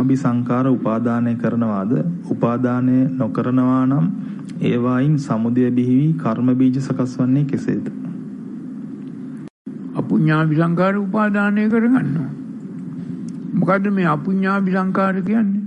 අபிසංකාර උපාදානය කරනවාද? උපාදානය නොකරනවා නම් ඒවායින් සමුදය බිහි වී කර්ම බීජ සකස් වන්නේ කෙසේද? අපුඤ්ඤාභිසංකාර උපාදානය කරගන්නවා. මොකද්ද මේ අපුඤ්ඤාභිසංකාර කියන්නේ?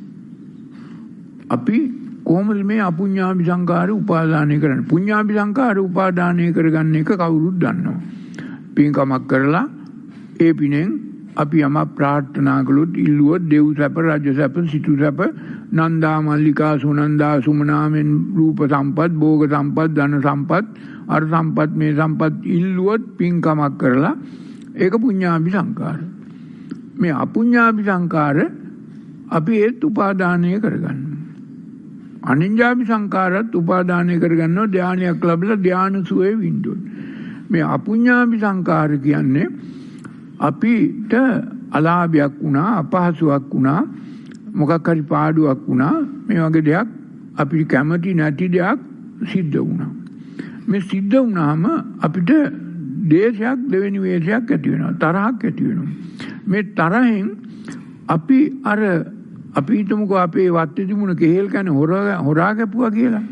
අපි කොහොමද මේ අපුඤ්ඤාභිසංකාර උපාදානය කරන්නේ? පුඤ්ඤාභිසංකාර උපාදානය කරගන්න එක කවුරුත් දන්නවා. පින්කමක් කරලා ඒ පිනෙන් අපි යම ප්‍රාර්ථනා කළොත් ඉල්ලුවොත් දෙව් සැප, රජ සැප, සිටු සැප, නන්දා මල්ලිකා සුනන්දා සුමනාමෙන් රූප සම්පත්, භෝග සම්පත්, ධන සම්පත්, අර සම්පත්, මේ සම්පත් ඉල්ලුවොත් පින්කමක් කරලා ඒක පුඤ්ඤාභිසංකාර. මේ අපුඤ්ඤාභිසංකාර අපි ඒත් උපාදානය කරගන්නවා. අනිඤ්ඤාභිසංකාරත් උපාදානය කරගන්නවා. ධානයක් ලැබලා ධාන සුවේ විඳින්න. මේ අපුඤ්ඤාභිසංකාර කියන්නේ අපිට අලාභයක් වුණා, අපහසුයක් වුණා, මොකක් හරි පාඩුවක් වුණා, මේ වගේ දෙයක් අපිට කැමති නැති දෙයක් සිද්ධ වුණා. මේ සිද්ධ වුණාම අපිට දේශයක්, දෙවෙනි වේශයක් ඇති වෙනවා, තරහක් ඇති වෙනවා. මේ තරහෙන් අපි අපි හිතමුකෝ අපේ වත්තේ තිබුණ කෙහෙල් කන හොරා කැපුවා කියලා.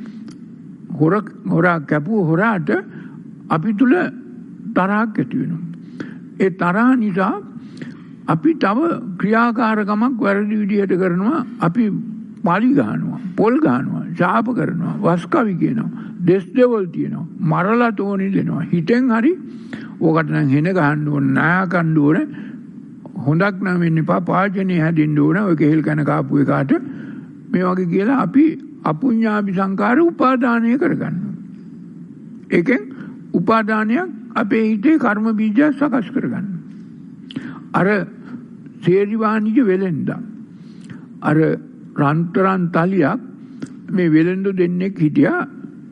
හොරා කැපුව හොරාට අපි තුල තරහක් ඇති වෙනවා. ඒ තරහ නිසා අපි තව ක්‍රියාකාරකමක් වැරදි විදිහට කරනවා. අපි පාලි ගන්නවා, පොල් ගන්නවා, ශාප කරනවා, වස්කවි කියනවා, දෙස් දෙවල් තියනවා, මරලා තෝනි දෙනවා. හිතෙන් හරි ඕකට නම් හෙන ගහන්න ඕනේ, නාය කන්න ඕනේ, හොඳක් නම් වෙන්න එපා, පාචනේ හැදෙන්න ඕනේ. ඔය කෙහෙල් කන කාපු එකාට මේ වගේ කියලා අපි අපුඤ්ඤාභිසංකාර උපාදානය කරගන්නවා. ඒකෙන් උපාදානයක් අපේ හිතේ කර්ම බීජ සකස් කරගන්නවා. අර සේරිවාණිජ වෙලෙන්දා අර රන්තරන් තලියක් මේ වෙලෙන්දු දෙන්නෙක් හිටියා.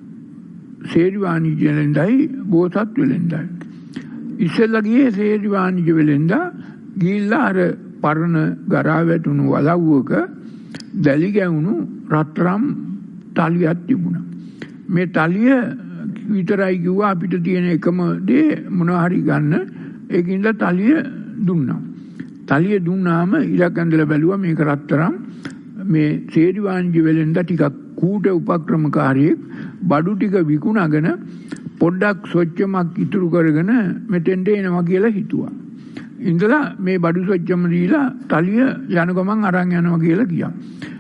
සේරිවාණිජ වෙලෙන්දයි බෝසත් වෙලෙන්දයි. ඉස්සෙල්ලා ගියේ සේරිවාණිජ වෙලෙන්දා ගිහිල්ලා අර පරණ ගරා වැටුණු වලව්වක දැලි ගැවුණු රත්තරම් තලියක් තිබුණා. මේ තලිය විතරයි කිව්වා අපිට තියෙන එකම දේ මොනවා හරි ගන්න. ඒකින්ද තලිය දුන්නා. තලිය දුන්නාම ඉලක්ක ඇඳලා බැලුවා මේක රත්තරම්. මේ සේරිවාණිජ වෙලෙන්දා ටිකක් කූට උපක්‍රමකාරයෙක් බඩු ටික විකුණගෙන පොඩ්ඩක් සොච්චමක් ඉතුරු කරගෙන මෙතෙන්ට එනවා කියලා හිතුවා. ඉඳලා මේ බඩු සොච්චම දීලා තලිය යන ගමන් අරන් යනවා කියලා කියා.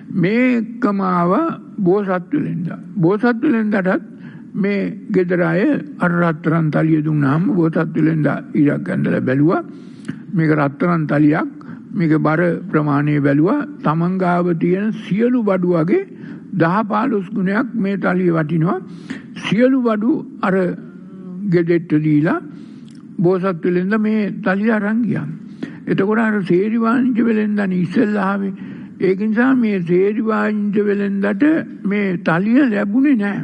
මේකම ආව බෝසත් වෙලෙන්දා. බෝසත් වෙලෙන්දාටත් මේ ගෙදර අය අර රත්තරන් තලිය දුන්නාම බෝසත් වෙලෙන්දා ඉලක්ක ඇඳලා බැලුවා. මේක රත්තරන් තලියක්, මේක බර ප්‍රමාණය බැලුවා. තමන් ගාව තියෙන සියලු බඩු වගේ 10-15 ගුණයක් මේ තලිය වටිනවා. සියලු බඩු අර ගෙදෙට්ට දීලා බෝසත් වෙලෙන්දා මේ තලිය අරන් ගියා. එතකොට අර සේරිවාණිජ වෙලෙන්දානේ ඉස්සෙල්ලා ආවේ. ඒක නිසා මේ සේරිවාණිජ වෙලෙන්දාට මේ තලිය ලැබුණේ නැහැ.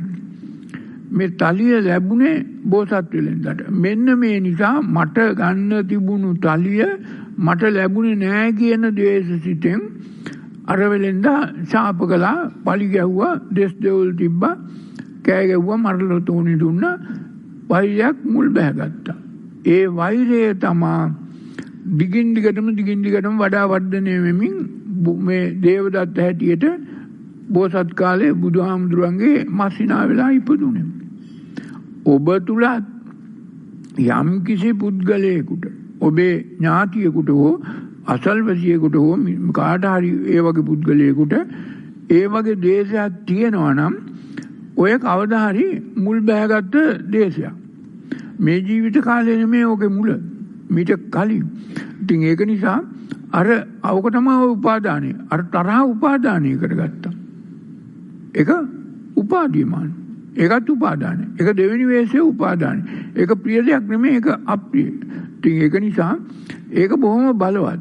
මේ තලිය ලැබුණේ බෝසත් වෙලෙන්දාට. මෙන්න මේ නිසා මට ගන්න තිබුණු තලිය මට ලැබුණේ නැහැ කියන ද්වේෂසිතෙන් අර වෙලෙන්දා ශාප කළා, පලි ගැහුවා, දෙස් දෙවල් තිබ්බා, කෑ ගැහුවා, මරලා තෝනි දුන්නා. වෛරයක් මුල් බැහැගත්තා. ඒ වෛරය තමා දිගින් දිගටම වඩා වර්ධනය වෙමින් මේ දේවදත්ත හැටියට බෝසත් කාලේ බුදුහාමුදුරන්ගේ මස්සිනා වෙලා ඉපදුනේ. ඔබ තුලත් යම් කිසි පුද්ගලයෙකුට, ඔබේ ඥාතියෙකුට හෝ අසල්වැසියෙකුට හෝ කාට හරි ඒ වගේ පුද්ගලයෙකුට ඒ වගේ දේශයක් තියෙනවා නම් ඔය කවදා හරි මුල් බැහැගත්ත දේශයක්. මේ ජීවිත කාලේ නෙමෙයි ඔගේ මුල. මීට කලින්. ඉතින් ඒක නිසා අර අවක තමයි උපාදානය. අර තරහ උපාදානය කරගත්තා. ඒක උපාදීයමාන. ඒකත් උපාදානය. ඒක දෙවෙනි වේශයේ උපාදානය. ඒක ප්‍රිය දෙයක් නෙමෙයි, ඒක අප්‍රිය. ඉතින් ඒක නිසා ඒක බොහොම බලවත්.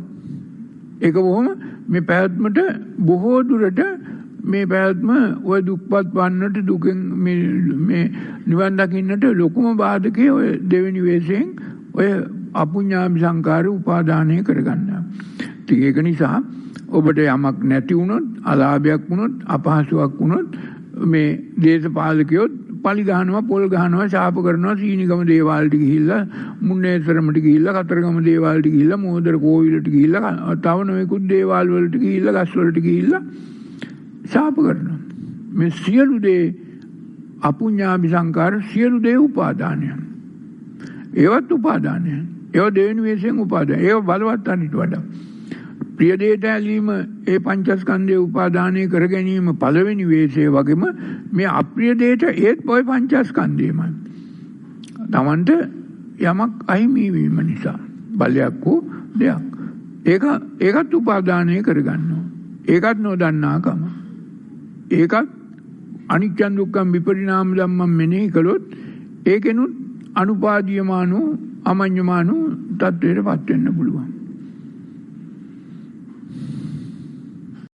ඒක බොහොම මේ පැවැත්මට බොහෝ දුරට මේ පැවැත්ම ඔය දුක්පත් වන්නට දුකෙන් මේ නිවන් දකින්නට ලොකුම බාධකේ ඔය දෙවෙනි වේශයෙන් ඔය අපුඤ්ඤාභිසංකාර උපාදානය කරගන්නවා. ඉතින් ඒක නිසා ඔබට යමක් නැති වුණොත්, අලාභයක් වුණොත්, අපහසුයක් වුණොත් මේ දේශපාලකයෝ පලි ගහනවා පොල් ගහනවා ශාප කරනවා සීනිගම දේවාලට ගිහිල්ලා මුන්නේතරමට ගිහිල්ලා කතරගම දේවාලට ගිහිල්ලා මෝදර කෝවිලට ගිහිල්ලා තව නොයෙකුත් දේවාල් වලට ගිහිල්ලා ගස් වලට ගිහිල්ලා ශාප කරනවා. මේ සියලු දේ අපුඤ්ඤාභි සංකාර සියලු දේ උපාදානයන්. ඒවත් උපාදානයන්. ඒව දෙවෙනි වෙස්යෙන් උපාදාන. ඒව බලවත් අනිට වඩා. ප්‍රිය දේට ඇලීම ඒ පංචස්කන්ධයේ උපාදානය කර ගැනීම පළවෙනි වේශය වගේම මේ අප්‍රිය දේට ඒත් ඔය පංචස්කන්ධයමයි. තමන්ට යමක් අහිමි වීම නිසා බලයක් හෝ දෙයක්. ඒකත් උපාදානය කරගන්නවා. ඒකත් නොදන්නාකම. ඒකත් අනිච්ච දුක්ඛ විපරිණාම ධම්මම් මෙනෙහි කළොත් ඒකෙනුත් අනුපාදීයමානෝ අමඤ්ඤමානෝ තත්ත්වයටපත් වෙන්න පුළුවන්.